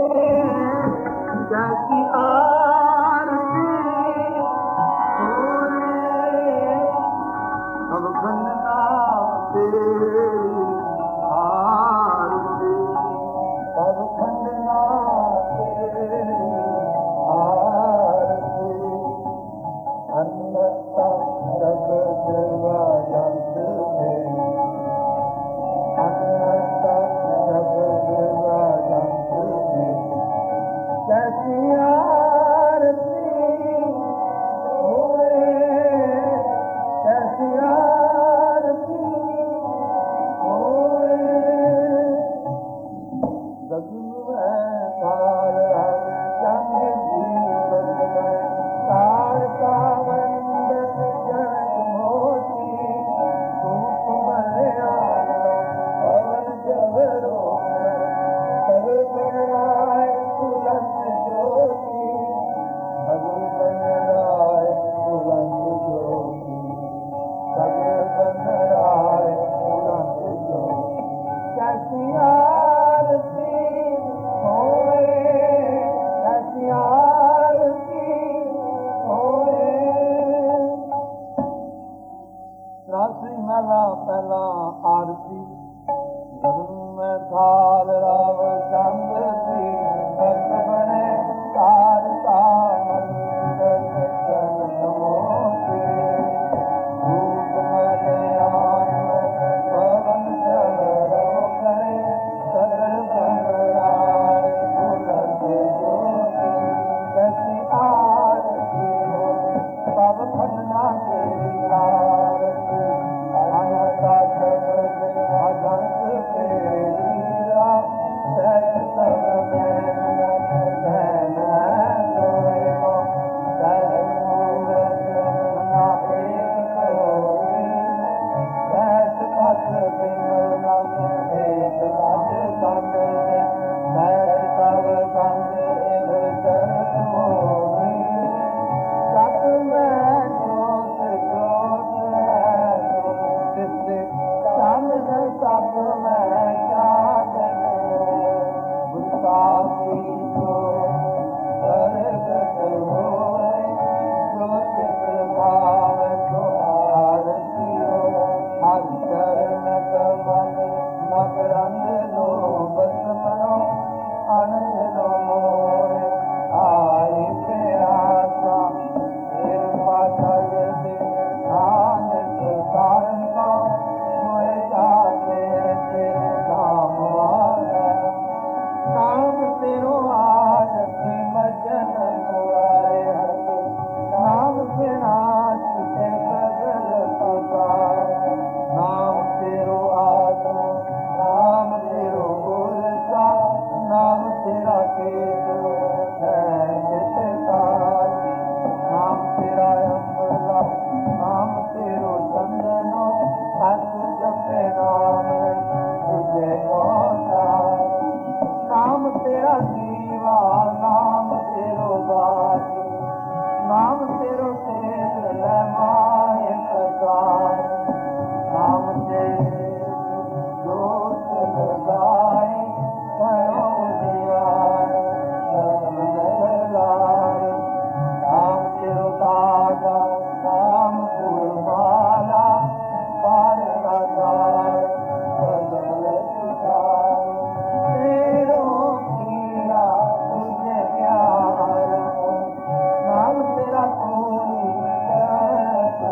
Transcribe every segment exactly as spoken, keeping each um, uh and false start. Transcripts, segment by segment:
कैसी आरती हो रे, अब बनना तेरी आरती, अब बनना तेरी आरती। अन्नता जगत जगत में, अन्नता जगत जगत में, कैसी आरती हो रे, कैसी आरती हो रे। गगन में तार चंद जीवन में तार का वंदन जनक मोती, धूप में आलो पवन जबरो सब बनाए तुलंत ज्योति, सब बनाए तुलंत ज्योति, सब बनाए तुलंत ज्योति। कैसी आरती होए, कैसी आरती होए। रात्रि मेला पहला आरती, गगन में थाल राव चंद की, भक्त बने तार का मंडल चरण मोती, धूप में आन पवन जबरो करे, सगल बनाए तुलंत ज्योति। कैसी आरती हो, सब बनना तेरी आरती, अन्नता जगत अजंत तेरी लीला, सहज सब नैन नैन सोए हो, सहज मूरत ना एक कोई, सहज पथ बिमल एक पथ संग, सहज तव संग इव चरत मोही, सत में जोत जोत है जिस संग सब में क्या देखो, गुस्ताखी को प्रगट होए, जो चित्र भाव को आरती हो, हर चरण कमल मकरंद लोभस मनो, अनंत लो मोहे आई प्यासा, कृपा जगति नानक कारण का, मोहे जाते तेरे नाम वाला, नाम तेरो आरती मजन गुआए हरि, नाम बिना छूटे सगल संसार, नाम तेरो आत्मा, नाम तेरो उर्जा, नाम तेरा केतु है नितार, नाम तेरा अमृता, नाम तेरो चंदनो, हस जपे नाम तुझे पहुंचाए, नाम तेरा दीवा, नाम तेरो बाजी, नाम तेरो तेज लमाए प्रसाद, नाम तेरे दोष लगाए करो उजियार, धर्म लगाए, नाम तेरो ताजा, नाम गुरमाला, पार लगाए सगल सुधार, तेरो किया तुझे प्यार हो, नाम तेरा कोई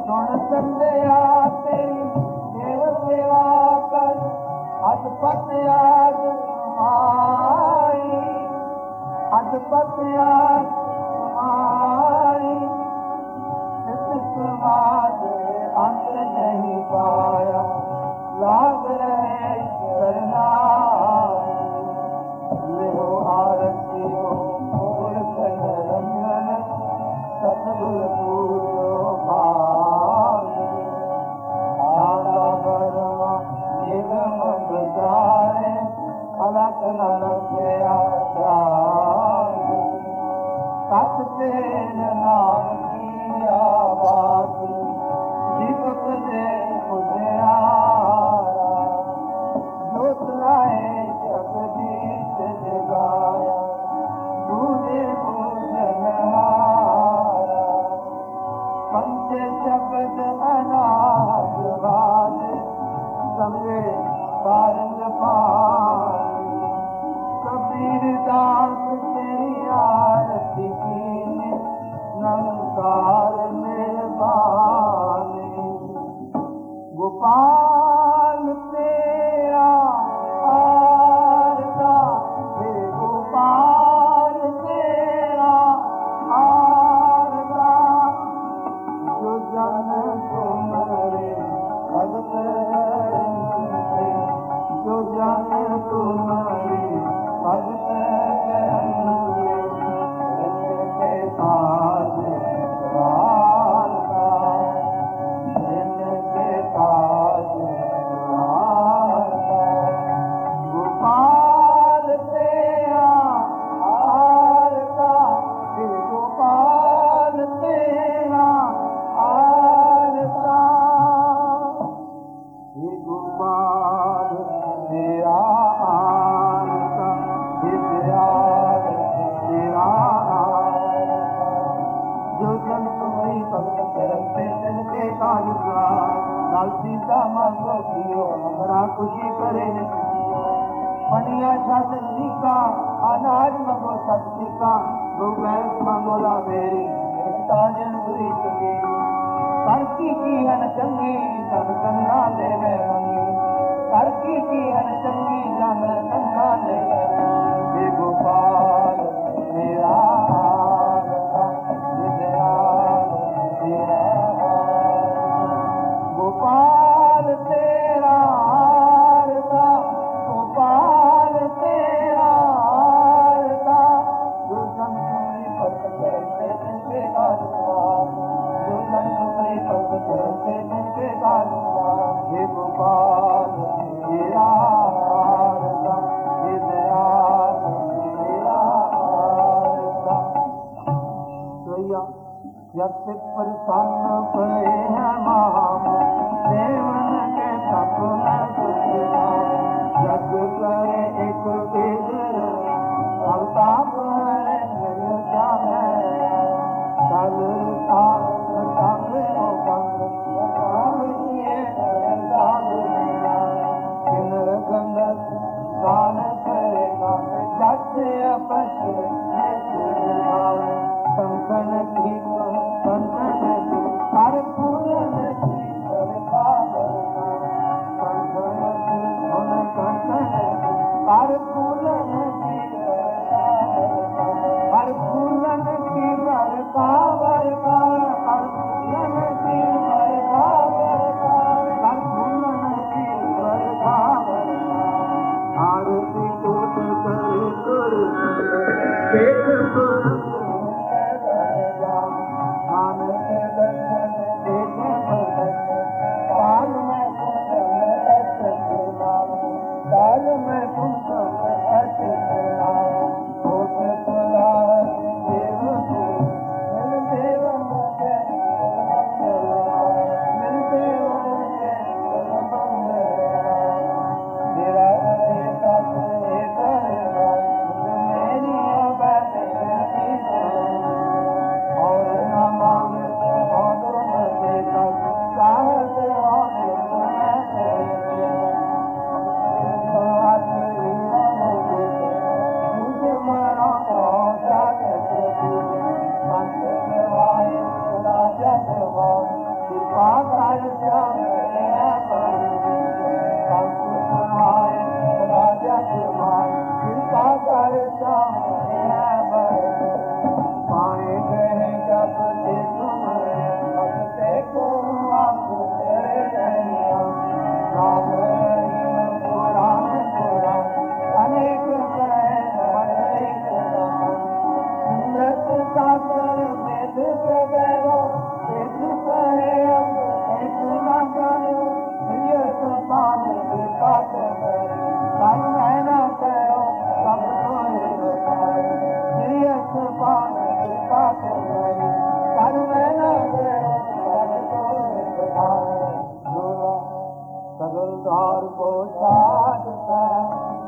सुन संध्या तेरी देव सेवा कर अदपत याद आई अदपत याद आई समाज अंत नहीं पाया लाग रहे करना लिहो आरती हो रंजन सतगुरु पूजो भाई आला बरमा निगम बजारे अलग न रखे सत तेरे नाम की आवाज जीवक दे मुझारा जो सुनाए जगदीश जगाया तूने मुझनहारा पंच शब्द अनाज बाज संगे कारंग पानी कबीर दास तेरी आरती की नमस्कार मेहरबानी गोपाल तेरा आरता हे गोपाल तेरा आरता जो जन तुम्हारे भगत है जो जन तुम्हारे भगत के साथ वार्ता जिनके साथ वार्ता गोपाल तेरा आरता हे गोपाल तेरा आरता हे गोपाल तेरा आरता हे प्यार तेरा आरता जो जन तुम्हारी भक्त करते तिनके काज लाल सीता मांगो कियो हमरा खुशी करे पनिया छत सीका अनाज मंगो सब सीका गो भैंस मंगो ला मेरी एकता जनवरी चुकी करकी की हन चंगी तन कन्ना देवे मंगी करकी की हन चंगी जन कन्ना देवे हे गोपाल मेरा आरता गोपाल तेरा आरता गोपाल तेरा आरता जो जन तुम्हारी भक्त करते जिनके काज जो जन तुम्हारी भक्त करते जिनके काज हे गोपाल तेरा आरता हे दयाल तेरा आरता जब से प्रसन्न भय है महाम देवन के सपना जग करे एक बेदर अवताप है मिल जाए कल ताल संग ओ बंग राम किए दाद मेरा किन्नर गंधर गान करेगा जग से अपश है कंकन की कंकन कर जाए राजा कुमार कृपा कर जाए पाए गए जब से तुम भक्ते को आप राम पुराण पुराण अनेक शास्त्र वेद प्रवेरो वेद कहे एक न करो प्रिय समान कृपा करो कर्म न करो सब कोई प्रिय समान कृपा करो कर्म न करो सब कोई सगल द्वार को साध कर